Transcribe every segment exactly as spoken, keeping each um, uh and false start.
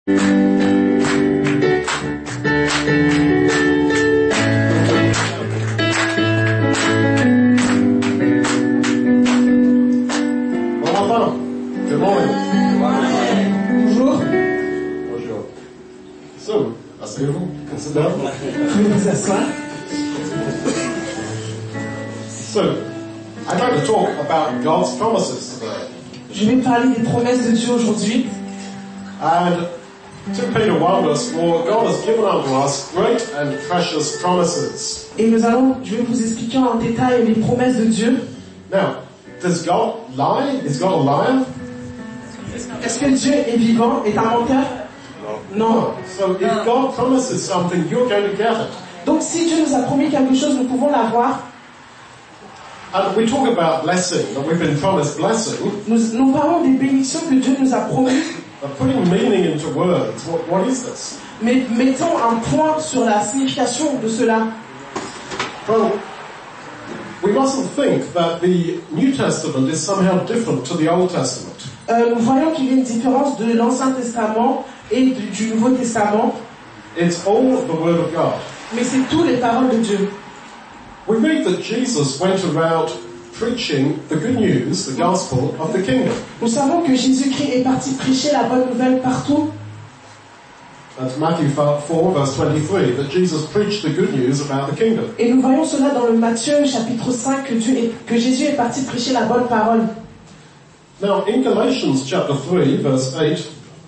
Je vais parler des promesses de Dieu aujourd'hui. And two Peter one verse four, God has given unto us great and precious promises. Et nous allons, je vais vous expliquer en détail les promesses de Dieu. Now, does God lie? Is God a liar? Est-ce que Dieu est vivant, est un menteur? Non. So if God promises something, you're going to get it. Donc si Dieu nous a promis quelque chose, nous pouvons l'avoir. And we talk about blessing, that we've been promised blessing. Nous, nous parlons des bénédictions que Dieu nous a promis. But putting meaning into words, what, what is this? Mais mettons un point sur la signification de cela. Well, we mustn't think that the New Testament is somehow different to the Old Testament. Euh, nous voyons qu'il y a une différence de l'Ancien Testament et du, du Nouveau Testament. It's all the Word of God. Mais c'est toutes les paroles de Dieu. We read that Jesus went around preaching the good news, the gospel of the kingdom. Nous savons que Jésus-Christ est parti prêcher la bonne nouvelle partout. That's Matthew four verse twenty-three, that Jesus preached the good news about the kingdom. Et nous voyons cela dans le Matthieu chapitre cinq, que, Dieu est, que Jésus est parti prêcher la bonne parole. Now, in Galatians chapter three verse eight,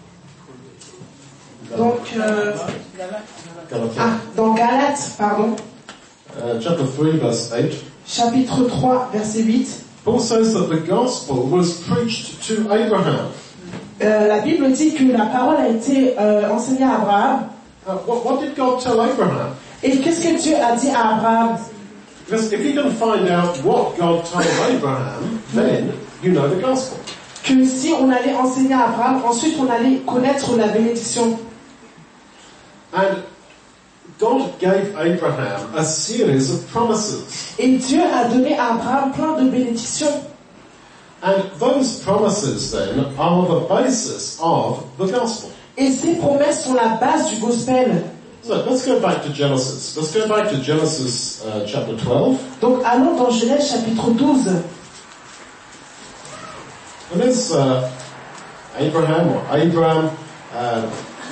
donc, euh, ah, dans Galates, pardon, uh, chapter three verse eight, chapitre trois, verset huit, Paul says that the gospel was preached to Abraham. Euh, la Bible dit que la parole a été euh, enseignée à Abraham. Uh, what, what did God tell Abraham? Et qu'est-ce que Dieu a dit à Abraham? Because if you can find out what God told Abraham, then you know the gospel. Que si on allait enseigner à Abraham, ensuite on allait connaître la bénédiction. And God gave Abraham a series of promises. Et Dieu a donné à Abraham plein de bénédictions. And those promises then are the basis of the gospel. Et ces promesses sont la base du gospel. So let's go back to Genesis. Let's go back to Genesis uh, chapter twelve. Donc allons dans Genèse chapitre douze. And there's uh, Abraham or Abram uh,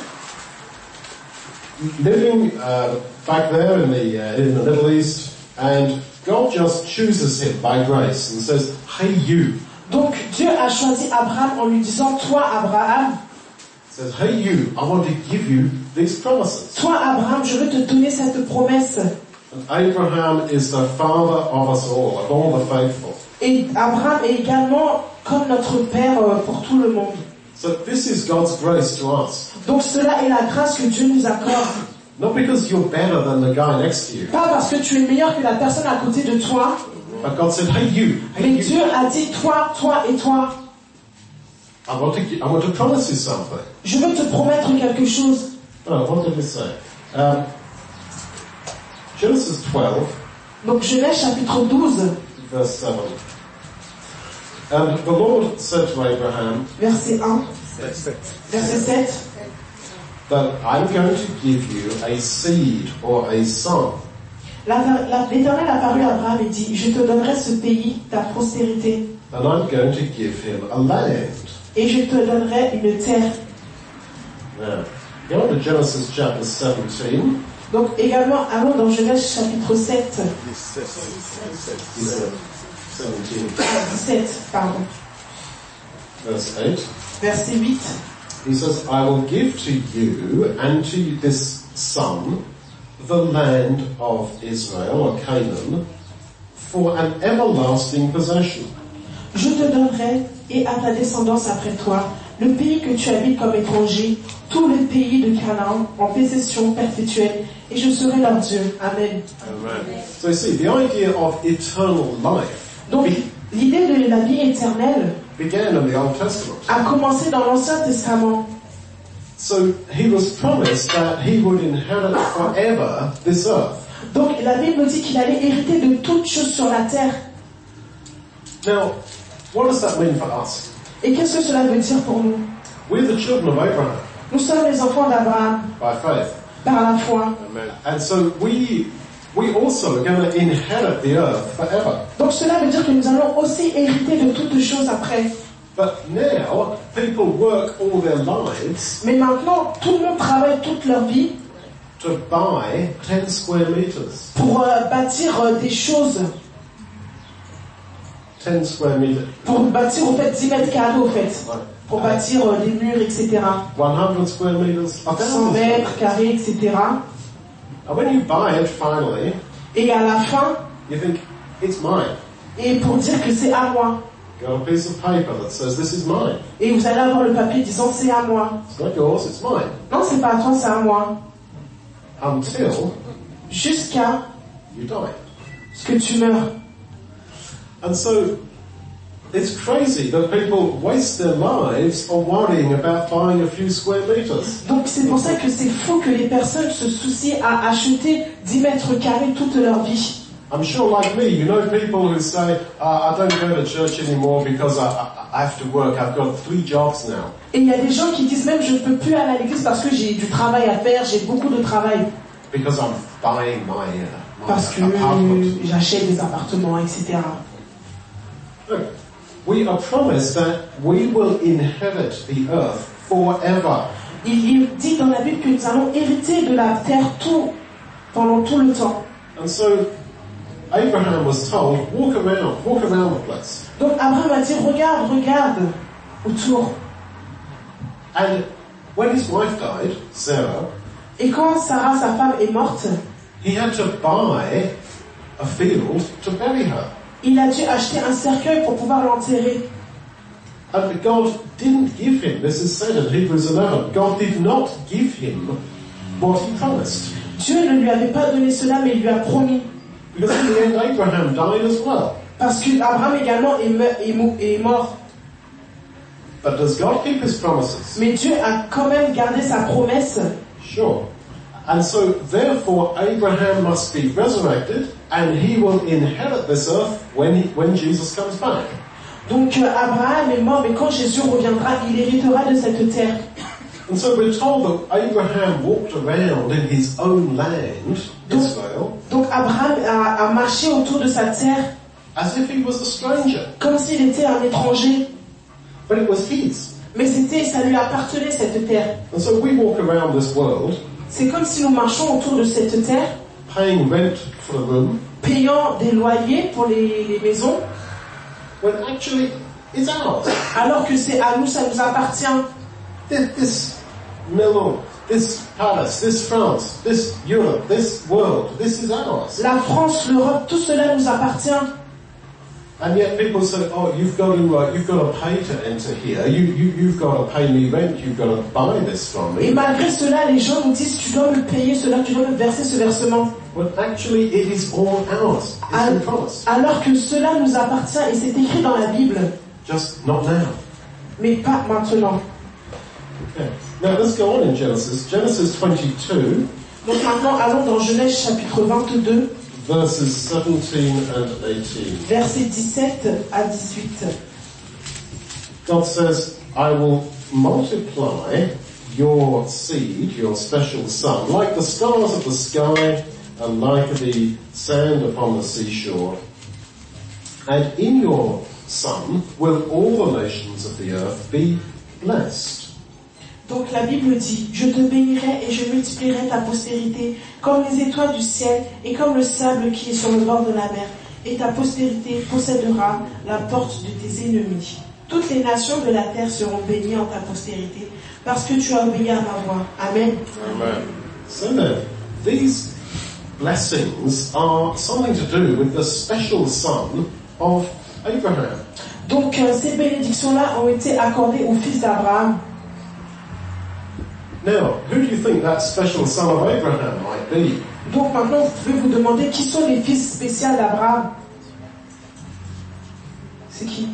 living uh, back there in the uh, in the Middle East, and God just chooses him by grace and says, "Hey, you." Donc Dieu a choisi Abraham en lui disant, toi Abraham, says, "Hey, you, I want to give you these promises." Toi Abraham, je veux te donner cette promesse. And Abraham is the father of us all, of all the faithful. Et Abraham est également comme notre père pour tout le monde. So this is God's grace to us. Donc cela est la grâce que Dieu nous accorde. Not because you're better than the guy next to you. Pas parce que tu es meilleur que la personne à côté de toi. But God said, "Hey, you." Hey, Mais you. Dieu a dit toi, toi et toi. I want to, I want to promise you something. Je veux te promettre quelque chose. Oh, what did we say? Um, Genesis twelve. Donc Genèse chapitre douze. Verse seven. And the Lord said to Abraham, verset un, verset sept, that I'm going to give you a seed or a son. L'Éternel apparut à Abraham et dit, je te donnerai ce pays, ta prospérité. And I'm going to give him a land. Et je te donnerai une terre. Now, go to Genesis chapter seventeen. Donc également, allons dans Genèse chapitre sept. dix-sept, pardon. Verse eight. Verset huit. He says, I will give to you and to this son the land of Israel or Canaan for an everlasting possession. Je te donnerai et à ta descendance après toi le pays que tu habites comme étranger, tous les pays de Canaan en possession perpétuelle, et je serai leur Dieu. Amen. Amen. So you see, the idea of eternal life. Donc, l'idée de la vie éternelle began in the Old Testament. A commencé dans l'Ancien Testament. So he was promised that he would inherit forever this earth. Donc la Bible dit qu'il allait hériter de toutes choses sur la terre. Now, what does that mean for us? Et qu'est-ce que cela veut dire pour nous? We're the children of Abraham. Nous sommes les enfants d'Abraham by faith. par la foi. Amen. And so we we also are going to inherit the earth forever. Donc cela veut dire que nous allons aussi hériter de toutes choses après. But now people work all their lives Mais maintenant, tout le monde travaille toute leur vie to buy ten square meters. pour euh, bâtir euh, des choses, ten square meters. pour bâtir au fait dix mètres carrés au fait, pour bâtir euh, des murs, et cetera. one hundred square meters. cent mètres carrés, et cetera. And when you buy it finally, Et à la fin, you think, it's mine. et pour dire que c'est à moi. You got a piece of paper that says this is mine. Et vous allez avoir le papier disant c'est à moi. It's not yours, it's mine. Non, c'est pas à toi, c'est à moi. Until Jusqu'à you die. ce que tu meurs. And so, it's crazy that people waste their lives on worrying about buying a few square meters. Donc c'est pour ça que c'est fou que les personnes se soucient à acheter dix mètres carrés toute leur vie. I'm sure like me, you know people who say, uh, I don't go to church anymore because I, I, I have to work, I've got three jobs now. Et il y a des gens qui disent même je ne peux plus aller à l'église parce que j'ai du travail à faire, j'ai beaucoup de travail. Because I'm buying my, uh, my Parce que apartment. j'achète des appartements, et cetera. Look, we are promised that we will inherit the earth forever. Il est dit dans la Bible que nous allons hériter de la terre tout, pendant tout le temps. And so, Abraham was told, walk around, walk around the place. Donc Abraham a dit regarde, regarde autour. And when his wife died, Sarah, Et quand Sarah, sa femme, est morte, he had to buy a field to bury her. il a dû acheter un cercueil pour pouvoir l'enterrer. And God didn't give him, this is said in Hebrews eleven, God did not give him what he promised. Dieu ne lui avait pas donné cela, mais il lui a promis. Because in the end, Abraham died as well. Parce qu'Abraham également est, me- est mou- est mort. But does God keep his promises? Mais Dieu a quand même gardé sa promesse. Sure. And so, therefore, Abraham must be resurrected, and he will inherit this earth when, he, when Jesus comes back. Donc euh, Abraham est mort, mais quand Jésus reviendra, il héritera de cette terre. And so we're told that Abraham walked around in his own land, Israel, Donc Abraham a, a marché autour de sa terre as if he was a stranger. comme s'il était un étranger. But it was his. Mais c'était, ça lui appartenait cette terre. And so we walk around this world, C'est comme si nous marchons autour de cette terre, paying rent for a room, payant des loyers pour les, les maisons, when actually it's ours. alors que c'est à nous, ça nous appartient. This, this Milan, this Paris, this France, this Europe, this world, this is ours. La France, l'Europe, tout cela nous appartient. And yet people say, oh, you've got to, uh, you've got to pay to enter here. You, you, you've got to pay me rent. You've got to buy this from Et me. malgré cela, les gens nous disent, tu dois me payer cela, tu dois me verser ce versement. But actually, it is all ours. It's been promised. Alors que cela nous appartient et c'est écrit dans la Bible. Just not now. Mais pas maintenant. Okay. Now let's go on in Genesis. Genesis twenty-two, Donc maintenant, allons dans Genèse chapitre vingt-deux, verses seventeen and eighteen. versets dix-sept à dix-huit. God says, I will multiply your seed, your special son, like the stars of the sky and like the sand upon the seashore. And in your son will all the nations of the earth be blessed. Donc la Bible dit, je te bénirai et je multiplierai ta postérité comme les étoiles du ciel et comme le sable qui est sur le bord de la mer. Et ta postérité possédera la porte de tes ennemis. Toutes les nations de la terre seront bénies en ta postérité parce que tu as obéi à ma voix. Amen. Amen. So then, these blessings are something to do with the special son of Abraham. Donc euh, ces bénédictions-là ont été accordées au fils d'Abraham. Now, who do you think that special son of Abraham might be? Donc maintenant, vous pouvez vous demander qui sont les fils spéciaux d'Abraham. C'est qui?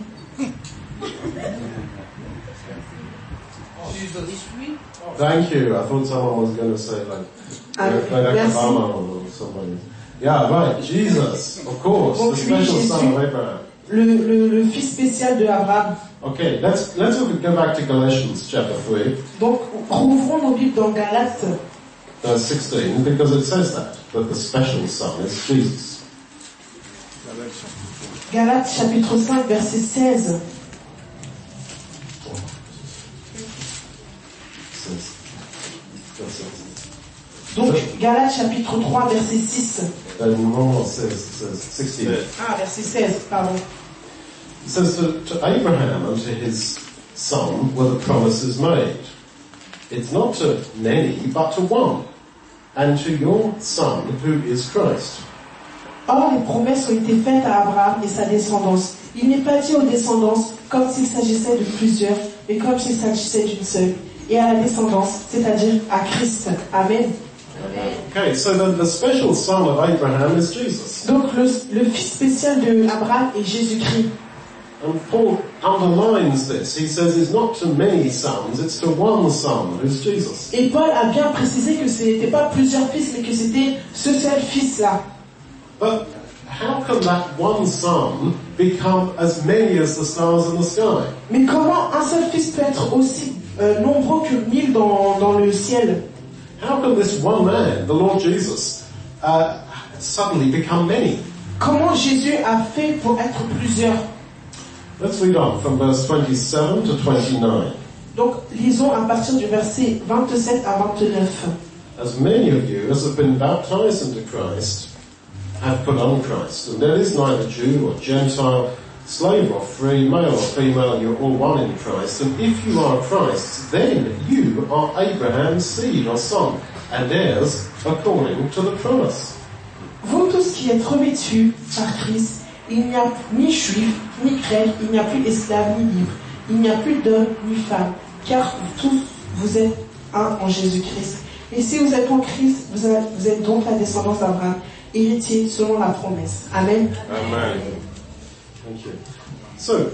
Thank you. I thought someone was going to say like, Ah, Barack merci. Obama or somebody. Yeah, right. Jesus, of course, Donc the lui, special son Jésus. of Abraham. Le, le, le fils spécial de Abraham. Okay, let's let's go back to Galatians chapter three, Donc, rouvrons nos Bibles dans Galates, verse sixteen, because it says that that the special Son is Jesus. Galates chapitre cinq, verset seize. Donc, Galates chapitre trois, verset six. Uh, no, it says, it says sixteen. Ah, verset seize, pardon. It says to, to Abraham and to his son were the promises made. It's not to many, but to one, and to your son who is Christ. Or, les promesses ont été faites à Abraham et sa descendance. Il n'est pas dit aux descendances comme s'il s'agissait de plusieurs, mais comme s'il s'agissait d'une seule. Et à la descendance, c'est-à-dire à Christ. Amen. Okay, so the, the special son of Abraham is Jesus. Donc, le, le fils spécial de Abraham est Jésus-Christ. And Paul underlines this. He says it's not to many sons, it's to one son who's Jesus. Et Paul a bien précisé que ce n'était pas plusieurs fils, mais que c'était ce seul fils-là. But how can that one son become as many as the stars in the sky? Mais comment un seul fils peut être aussi euh, nombreux que mille dans, dans le ciel? How can this one man, the Lord Jesus, uh, suddenly become many? Comment Jésus a fait pour être plusieurs? Let's read on from verse twenty-seven to twenty-nine. Donc, lisons à partir du verset vingt-sept à vingt-neuf. As many of you as have been baptized into Christ have put on Christ, and there is neither Jew or Gentile, slave or free, male or female, you're all one in Christ, and if you are Christ's, then you are Abraham's seed or son, and heirs according to the promise. Vous tous qui êtes revêtus par Christ, il n'y a ni juif, ni grec, il n'y a plus esclave, ni libre, il n'y a plus d'homme, ni femme, car tous vous êtes un en Jésus-Christ. Et si vous êtes en Christ, vous êtes, vous êtes donc la descendance d'Abraham, héritier selon la promesse. Amen. Amen. Thank you. So,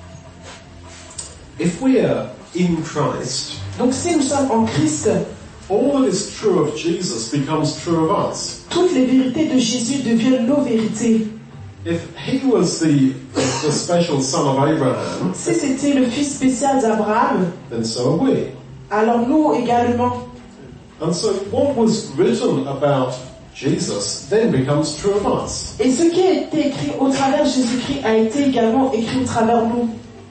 if we are in Christ, Donc si nous sommes en Christ, all that is true of Jesus becomes true of us. toutes les vérités de Jésus deviennent nos vérités. If he was the, the special son of Abraham, Si c'était le fils spécial d'Abraham, then so are we. alors nous également. And so what was written about Jesus then becomes true of us. Et ce qui a été écrit au travers de Jésus-Christ a été également écrit au travers nous.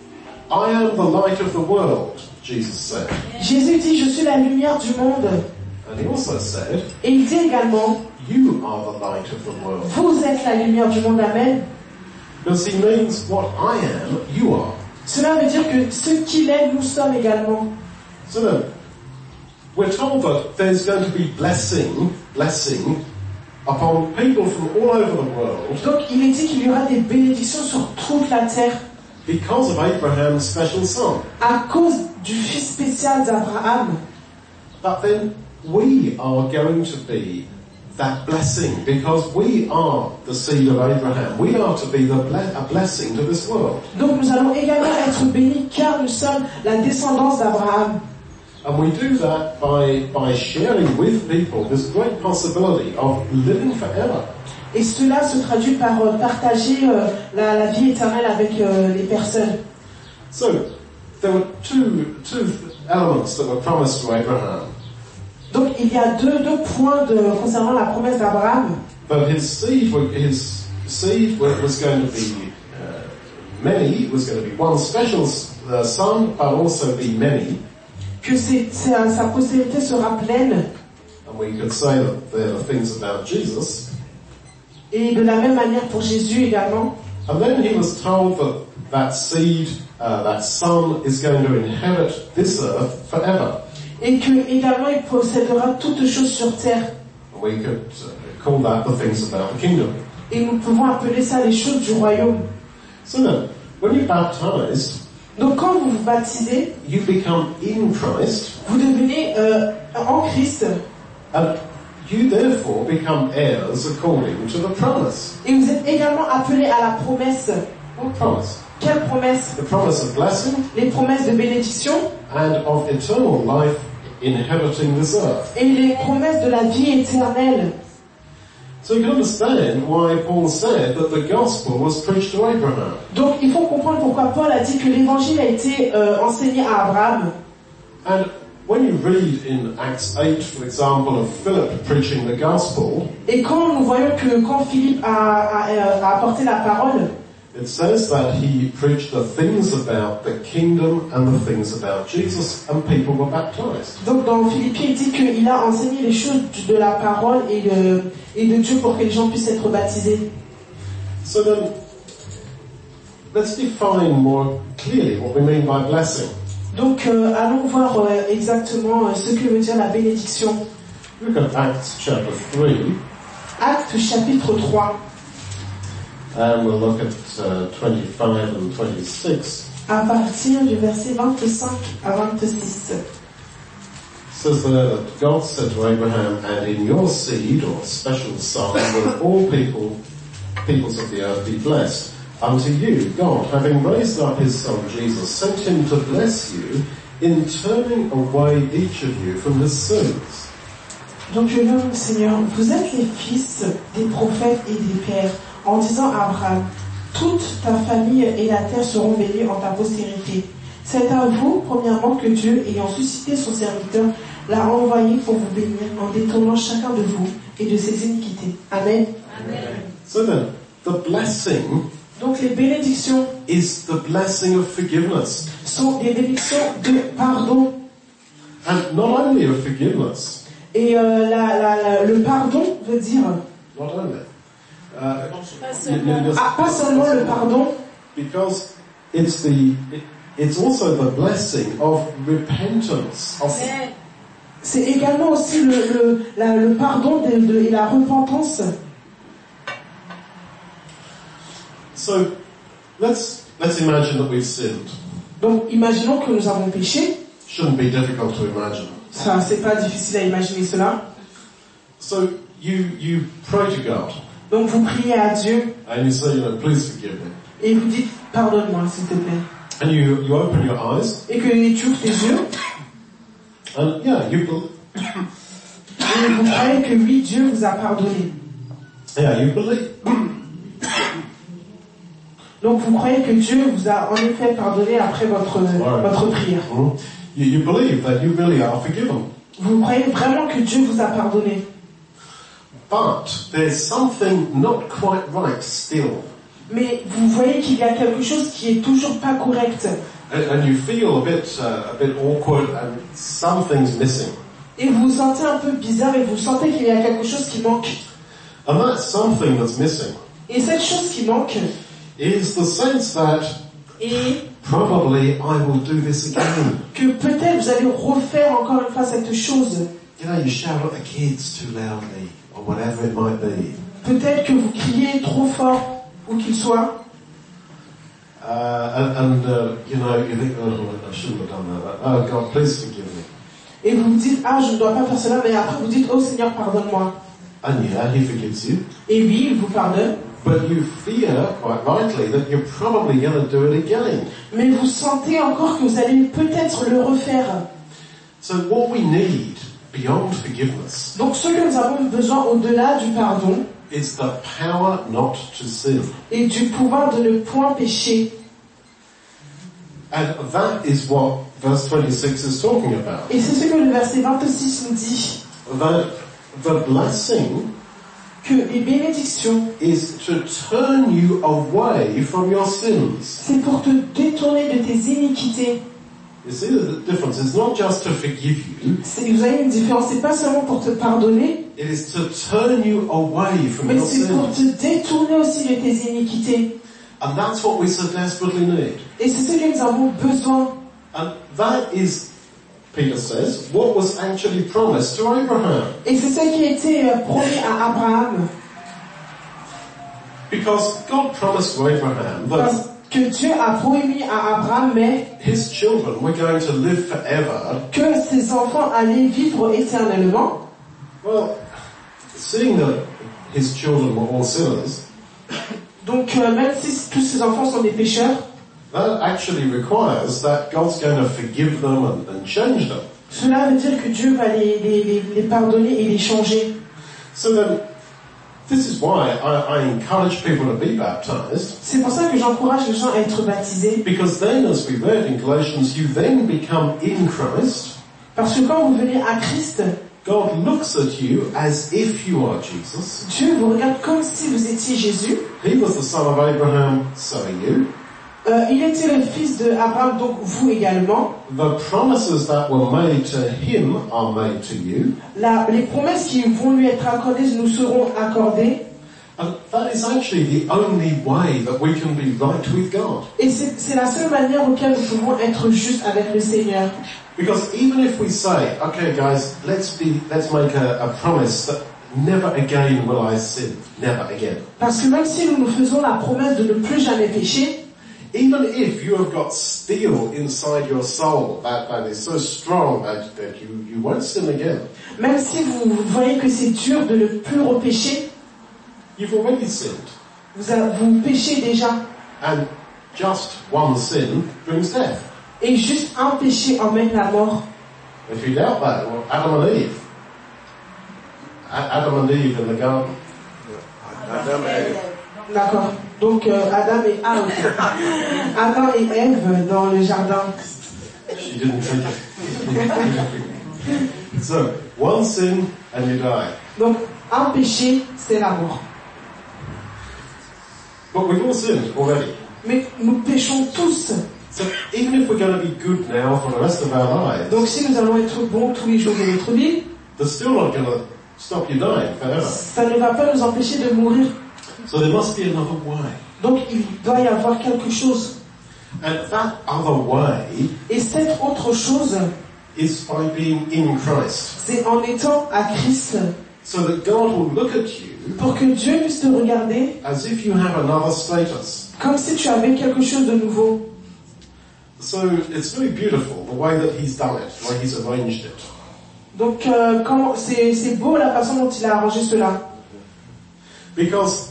I am the light of the world, Jesus said. Jésus dit, je suis la lumière du monde. And he also said, Et il dit également, you are the light of the world. vous êtes la lumière du monde, amen. Because he means what I am, you are. Cela veut dire que ce qu'il est, nous sommes également. So then, we're told that there's going to be blessing, blessing upon people from all over the world Donc il est dit qu'il y aura des bénédictions sur toute la terre because of Abraham's special son. à cause du fils spécial d'Abraham. But then we are going to be that blessing because we are the seed of Abraham. We are to be the ble- a blessing to this world. Donc nous allons également être bénis car nous sommes la descendance d'Abraham. And we do that by, by sharing with people this great possibility of living forever. Et cela se traduit par euh, partager euh, la, la vie éternelle avec euh, les personnes. So, there were two, two elements that were promised to Abraham. Donc il y a deux, deux points de, concernant la promesse d'Abraham. But his seed, wa- his seed wa- was going to be uh, many, was going to be one special uh, son, but also be many. Que c'est, c'est, euh, sa postérité sera pleine. And we could say that there are things about Jesus. Et de la même manière pour Jésus également. And then he was told that that seed, uh, that son, is going to inherit this earth forever. Et que également il possédera toutes choses sur terre. And we could uh, call that the things about the kingdom. Et nous pouvons appeler ça les choses du royaume. So then, when you're baptized, Donc quand vous vous baptisez, you become in Christ, vous devenez euh, en Christ. and you therefore become heirs according to the promise. Et vous êtes également appelés à la promesse. What promise? Quelle promesse? The promise of blessing Les promesses de bénédiction and of eternal life inheriting this earth. et les promesses de la vie éternelle. So you can understand why Paul said that the gospel was preached to Abraham. Donc il faut comprendre pourquoi Paul a dit que l'évangile a été euh, enseigné à Abraham. And when you read in Acts eight, for example, of Philip preaching the gospel, Et quand nous voyons que quand Philippe a, a, a apporté la parole, it says that he preached the things about the kingdom and the things about Jesus, and people were baptized. donc dans Philippiens il dit qu'il a enseigné les choses de la parole et de, et de Dieu pour que les gens puissent être baptisés. So then, let's define more clearly what we mean by blessing. Donc euh, allons voir euh, exactement euh, ce que veut dire la bénédiction. Look at Acts chapter three, Actes chapitre trois, and we'll look at uh, twenty-five and twenty-six. à partir du verset vingt-cinq à vingt-six. It says there that God said to Abraham, and in your seed, or special son, will all people, peoples of the earth be blessed. Unto you, God, having raised up his son Jesus, sent him to bless you in turning away each of you from his sins. Donc je loue le Seigneur, vous êtes les fils des prophètes et des pères, en disant à Abraham, toute ta famille et la terre seront bénies en ta postérité. C'est à vous, premièrement, que Dieu, ayant suscité son serviteur, l'a envoyé pour vous bénir en détournant chacun de vous et de ses iniquités. Amen. Amen. So then, the blessing Donc les bénédictions is the blessing of forgiveness. sont des bénédictions de pardon. And not only of forgiveness, Et euh, la, la, la, le pardon veut dire, not only, uh, Pas seulement. ah, pas seulement le pardon, because it's the, it, it's also the blessing of repentance, of Amen. c'est également aussi le, le, la, le pardon de, de, et la repentance. So, let's, let's imagine that we've sinned. Donc imaginons que nous avons péché. Shouldn't be difficult to imagine. Ça, c'est pas difficile à imaginer cela. So, you, you pray to God, Donc vous priez à Dieu and you say, you know, please forgive me. et vous dites pardonne-moi s'il te plaît. And you, you open your eyes, Et que tu ouvres tes yeux and yeah, you, be- et vous croyez que oui, Dieu vous a pardonné. yeah, you believe. Donc vous croyez que Dieu vous a en effet pardonné après votre, votre prière. Mhm. You, you believe that you really are forgiven. Vous croyez vraiment que Dieu vous a pardonné. But there's something not quite right still. Mais vous voyez qu'il y a quelque chose qui est toujours pas correct. And, and you feel a bit, uh, a bit awkward and something's missing. Et vous vous sentez un peu bizarre et vous sentez qu'il y a quelque chose qui manque. And that something that's missing Et cette chose qui manque is the sense that est probably I will do this again. que peut-être vous allez refaire encore une fois cette chose. You know, you shout at the kids too loudly, or whatever it might be. Peut-être que vous criez trop fort, où qu'il soit. Uh, and, and uh, you know, you think, oh, I shouldn't have done that. Oh, God, please forgive me. Et vous vous dites, ah, je ne dois pas faire cela, mais après vous dites, oh Seigneur, pardonne-moi. And yeah, He forgives you. Et oui, il vous pardonne. But you fear, quite rightly, that you're probably going to do it again. Mais vous sentez encore que vous allez peut-être le refaire. So what we need, beyond forgiveness, Donc ce que nous avons besoin au-delà du pardon is the power not to sin. et du pouvoir de ne point pécher. And that is what verse twenty-six is talking about. Et c'est ce que le verset vingt-six nous dit. That the blessing Que les bénédictions, is to turn you away from your sins. c'est pour te détourner de tes iniquités. You see the difference? It's not just to forgive you, C'est, vous avez une différence, c'est pas seulement pour te pardonner, it is to turn you away from mais your c'est pour sins. te détourner aussi de tes iniquités. And that's what we so desperately need. Et c'est ce que nous avons besoin. And that is, Peter says, what was actually promised to Abraham. Et c'est ce qui a été euh, promis à Abraham. Because God promised to Abraham Parce that que Dieu a promis à Abraham, mais his children were going to live forever. que ses enfants allaient vivre éternellement. Well, seeing that his children were all sinners, Donc euh, même si tous ses enfants sont des pécheurs, that actually requires that God's going to forgive them and, and change them. cela veut dire que Dieu va les, les, les, les pardonner et les changer. So then, This is why I, I encourage people to be baptized. C'est pour ça que j'encourage les gens à être baptisés. Because then, as we read in Galatians, you then become in Christ. Parce que quand vous venez à Christ, God looks at you as if you are Jesus. Dieu vous regarde comme si vous étiez Jésus. He was the son of Abraham, so are you. Euh, il était le fils d'Abraham, donc vous également. The promises that were made to him are made to you. La, les promesses qui vont lui être accordées nous seront accordées. And that is actually the only way that we can be right with God. Et c'est, c'est la seule manière auquel nous pouvons être justes avec le Seigneur. Because even if we say, okay guys, let's be, let's make a, a promise that never again will I sin, never again. Parce que même si nous nous faisons la promesse de ne plus jamais pécher, even if you have got steel inside your soul that, that is so strong that, that you, you won't sin again. Même si vous, vous voyez que c'est dur de ne plus repécher, you've already sinned. Vous, vous péchez déjà. And just one sin brings death. Et juste un péché emmène la mort. If you doubt that, well, Adam and Eve. Adam and Eve in the garden. Adam et Ève. D'accord. Donc euh, Adam et Ève. Adam et Ève dans le jardin. She didn't think it. So, one sin and you die. Donc un péché, c'est la mort. But we've all sinned already. Mais nous péchons tous. So even if we're going to be good now for the rest of our lives, donc si nous allons être bons tous les jours de notre vie, that's still not going to stop you dying forever. Ça ne va pas nous empêcher de mourir. So there must be another way. Donc il doit y avoir quelque chose. And that other way, et cette autre chose, is by being in Christ. C'est en étant à Christ. So that God will look at you, pour que Dieu puisse te regarder, as if you have another status. Comme si tu avais quelque chose de nouveau. So it's very beautiful the way that He's done it, the way He's arranged it. Donc euh, comment, c'est, c'est beau la façon dont il a arrangé cela. Because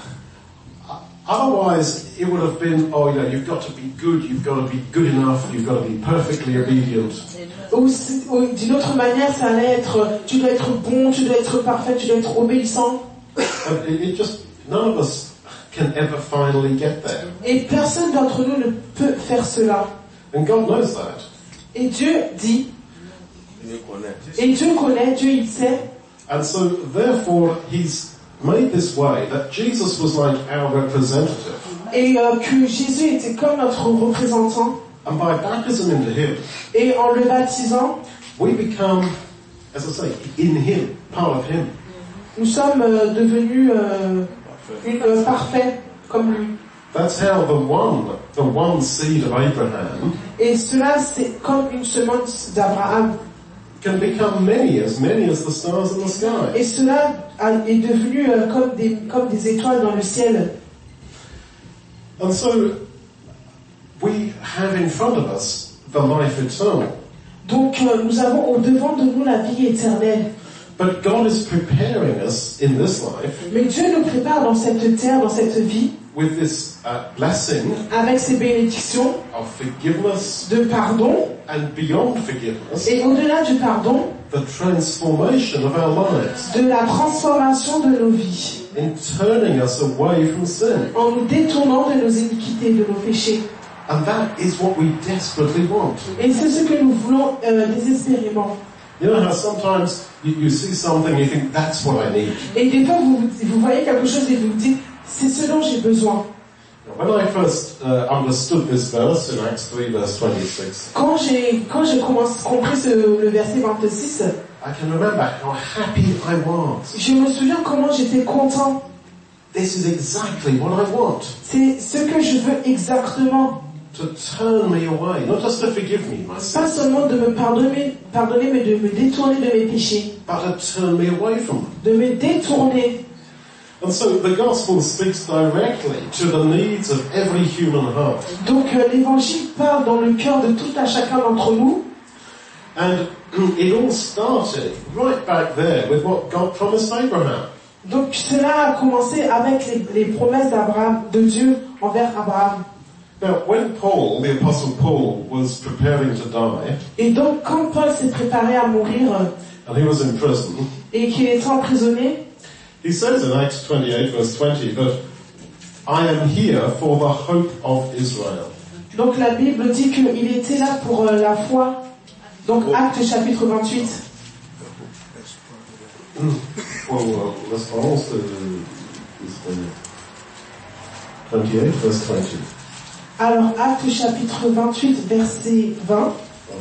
otherwise it would have been, oh, you know, you've got to be good, you've got to be good enough, you've got to be perfectly obedient. Ou, ou d'une autre manière, ça allait être, tu dois être bon, tu dois être parfait, tu dois être obéissant. And it, it just, none of us can ever finally get there. Et personne d'entre nous ne peut faire cela. And God knows that. Et Dieu dit, et Dieu connaît, Dieu il sait. And so therefore He's made this way that Jesus was like our representative. Et euh, que Jésus était comme notre représentant. And by baptism into Him, et en le baptisant, we become, as I say, in Him, part of Him. Nous sommes euh, devenus euh, une, euh, parfaits comme lui. That's how the one, the one seed of Abraham, et cela c'est comme une semence d'Abraham, can become many, as many as the stars in the sky. Et cela a, est devenu euh, comme des comme des étoiles dans le ciel. And so we have in front of us the life eternal. Donc euh, nous avons au devant de nous la vie éternelle. But God is preparing us in this life. Mais Dieu nous prépare dans cette terre, dans cette vie, with this uh, blessing avec ces bénédictions of forgiveness, de pardon, and beyond forgiveness, et au-delà du pardon, the transformation of our lives, de la transformation de nos vies, in turning us away from sin. En nous détournant de nos iniquités, de nos péchés. And that is what we desperately want. Et c'est ce que nous voulons euh, désespérément. You know how sometimes you, you see something and you think, that's what I need. Et des fois, vous, vous voyez quelque chose et vous vous dites, c'est ce dont j'ai besoin. When I first uh, understood this verse in Acts three verse twenty-six, quand j'ai, quand j'ai commencé, compris ce, le verset vingt-six, I can remember how happy I was. Je me souviens comment j'étais content. This is exactly what I want. C'est ce que je veux exactement. To turn me away, not just to forgive me my sins, pas seulement de me pardonner, pardonner, mais de me détourner de mes péchés. but to turn me away from them. De me détourner. And so the gospel speaks directly to the needs of every human heart. Donc euh, l'évangile parle dans le cœur de tout à chacun d'entre nous. And it all started right back there with what God promised Abraham. Donc cela a commencé avec les, les promesses d'Abraham, de Dieu envers Abraham. Now, when Paul, the apostle Paul, was preparing to die, et donc quand Paul s'est préparé à mourir, and he was in prison, et qu'il était emprisonné, He says in Acts twenty-eight verse twenty, but I am here for the hope of Israel. Donc la Bible dit qu'il était là pour euh, la foi. Donc Oh. Actes chapitre vingt-huit. Well, well, l'espérance de, de twenty-eight verse twenty. Alors Actes chapitre vingt-huit verset vingt.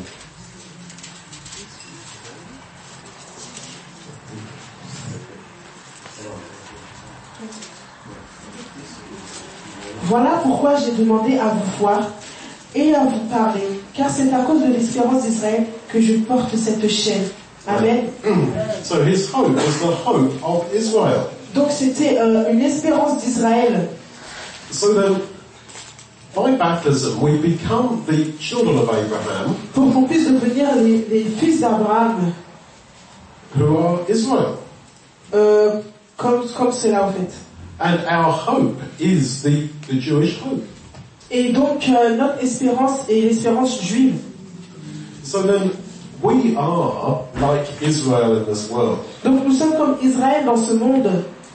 Voilà pourquoi j'ai demandé à vous voir et à vous parler, car c'est à cause de l'espérance d'Israël que je porte cette chaîne. Amen. So his hope was the hope of Israel. Donc c'était euh, une espérance d'Israël. So then, by baptism, we become the children of Abraham, Pour qu'on puisse devenir les, les fils d'Abraham, who are Israel. euh, comme, comme cela en fait. And our hope is the, the Jewish hope. Et donc euh, notre espérance est l'espérance juive. So then, we are like Israel in this world. Donc nous sommes comme Israël dans ce monde.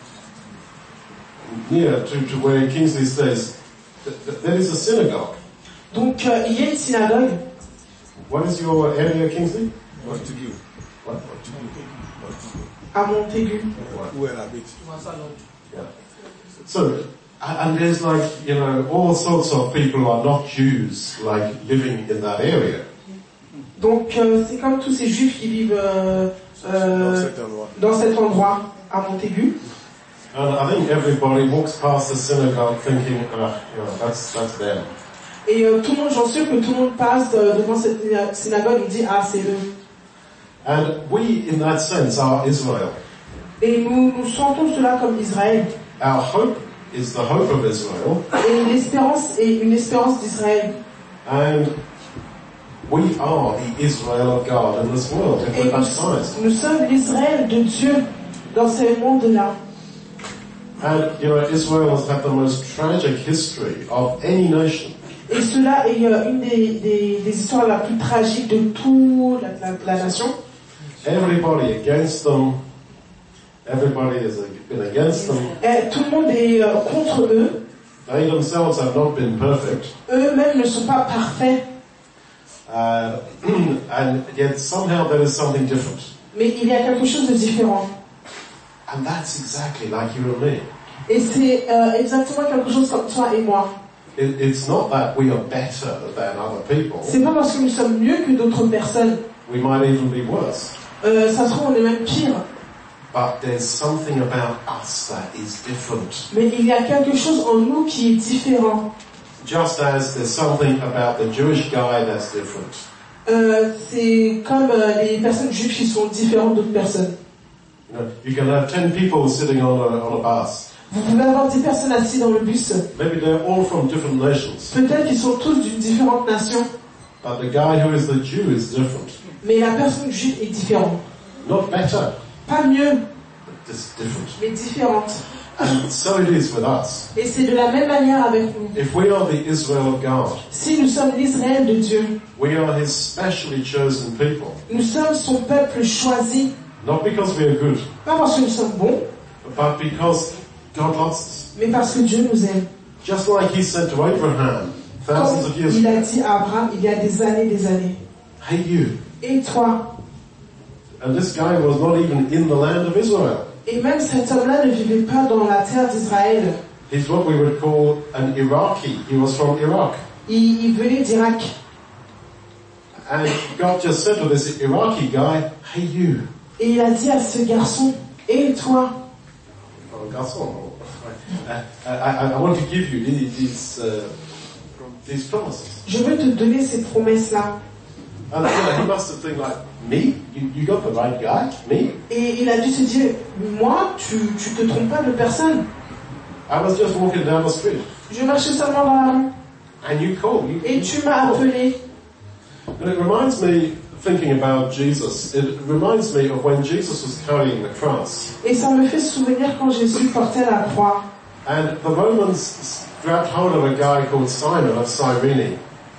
Yeah, to, to where Kingsley says, that, that there is a synagogue. Donc euh, il y a une synagogue. What is your area, Kingsley? What to do? What? What to do? What to do? À Montaigu. Où elle habite? Yeah. So, and there's like, you know, all sorts of people who are not Jews, like living in that area. Donc euh, c'est comme tous ces juifs qui vivent euh, euh, Dans cet endroit. dans cet endroit à Montaigu. And I think everybody walks past the synagogue thinking, ah, you know, that's, that's them. Et euh, tout le monde, j'en suis sûr que tout le monde passe euh, devant cette synagogue et dit ah c'est eux. And we, in that sense, are Israel. Et nous nous sentons cela comme Israël. Our hope is the hope of Israel, Et l'espérance est une espérance d'Israël. and we are the Israel of God in this world, if Et we're baptized. nous, nous sommes l'Israël de Dieu dans ce monde-là. And, you know, Israel has had the most tragic history of any nation. Et cela est euh, une des, des, des histoires la plus tragiques de toute la, la, la nation. Everybody against them. Everybody has been against them. Et tout le monde est euh, contre eux. They themselves have not been perfect. Eux-mêmes ne sont pas parfaits. Uh, and yet somehow there is something different. Mais il y a quelque chose de différent. And that's exactly like you and me. Et c'est euh, exactement quelque chose comme toi et moi. It, it's not that we are better than other people. C'est pas parce que nous sommes mieux que d'autres personnes. We might even be worse. Euh, ça se trouve, on est même pire. But there's something about us that is different. Mais il y a quelque chose en nous qui est différent. Just as there's something about the Jewish guy that's different. Euh, c'est comme euh, les personnes juives qui sont différentes d'autres personnes. You know, you can have ten people sitting on a, on a bus. Vous pouvez avoir dix personnes assises dans le bus. Maybe they're all from different nations. Peut-être qu'ils sont tous d'une différente nation. But the guy who is the Jew is different. Mais la personne juive est différente. Not better, Pas mieux, but just different. mais différente. And so it is with us. Et c'est de la même manière avec nous. If we are the Israel of God, Si nous sommes l'Israël de Dieu, we are His specially chosen people. nous sommes son peuple choisi. Not because we are good, Pas parce que nous sommes bons, but because God loves us. mais parce que Dieu nous aime. Just like He said to Abraham thousands Comme of years il ago, a dit à Abraham il y a des années, des années. hey you. Et toi? And this guy was not even in the land of Israel. Et même cet homme-là ne vivait pas dans la terre d'Israël. He's what we would call an Iraqi. He was from Iraq. Il, il venait d'Irak. And God just said to this Iraqi guy, hey you. Et il a dit à ce garçon, et toi? Oh, garçon. I, I, I want to give you these, these, uh, these promises. Je veux te donner ces promesses-là. And you know, he must have think like, me? You, you got the right guy? Me? Et il a dû se dire, moi, tu, tu te trompes pas de personne. I was just walking down the street. Je marchais seulement dans la rue. And you called. You, Et tu m'as appelé. And it reminds me, thinking about Jesus, it reminds me of when Jesus was carrying the cross. Et ça me fait souvenir quand Jésus portait la croix. And the Romans grabbed hold of a guy called Simon of Cyrene.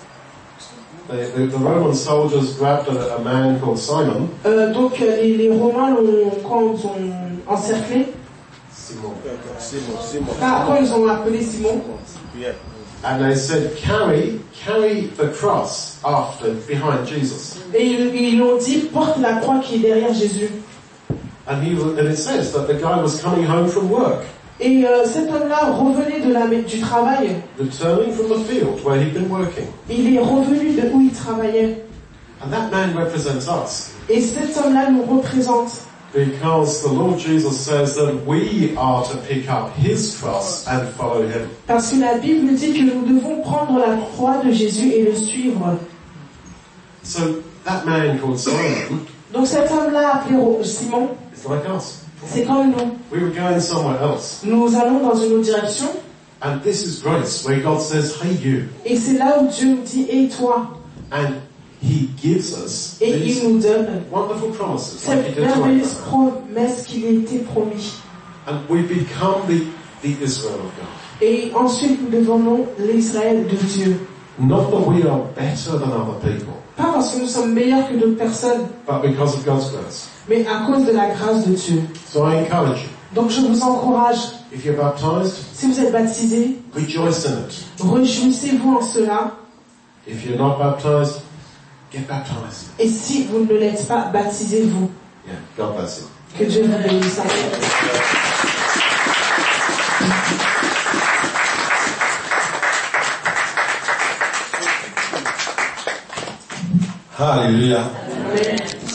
The, the, the Roman soldiers grabbed a, a man called Simon. Euh, donc les, les Romains l'ont, quand ils ont encerclé, Simon. Simon, Simon. Ah, quand ils ont appelé Simon, Yeah. And they said, carry, carry the cross after, behind Jesus. et ils, ils ont dit, porte la croix qui est derrière Jésus. And he, was- and it says that the guy was coming home from work, Et euh, cet homme-là revenait de la, du travail. returning from the field where he'd been working. Il est revenu de où il travaillait. And that man represents us. Et cet homme-là nous représente. Because the Lord Jesus says that we are to pick up his cross and follow him. Parce que la Bible dit que nous devons prendre la croix de Jésus et le suivre. So that man called Simon Donc cet homme-là appelé Ro- Simon, is like us. c'est comme nous. We were going somewhere else. Nous allons dans une autre direction. And this is grace, where God says, hey you. Et c'est là où Dieu nous dit, et toi. And he gives us Et these il nous donne wonderful promises, like he cette did to merveilleuse Abraham. promesse qu'il a été promis. And we become the, the Israel of God. Et ensuite nous devenons l'Israël de Dieu. Not that we are better than other people, Pas parce que nous sommes meilleurs que d'autres personnes, but because of God's grace. mais à cause de la grâce de Dieu. So I encourage you, Donc je vous encourage, if you're baptized, si vous êtes baptisés, rejoice in it. réjouissez-vous en cela. If you're not baptized, get baptized. Et si vous ne l'êtes pas, baptisez-vous. Yeah, God bless you. Que Dieu vous bénisse. Hallelujah. Amen.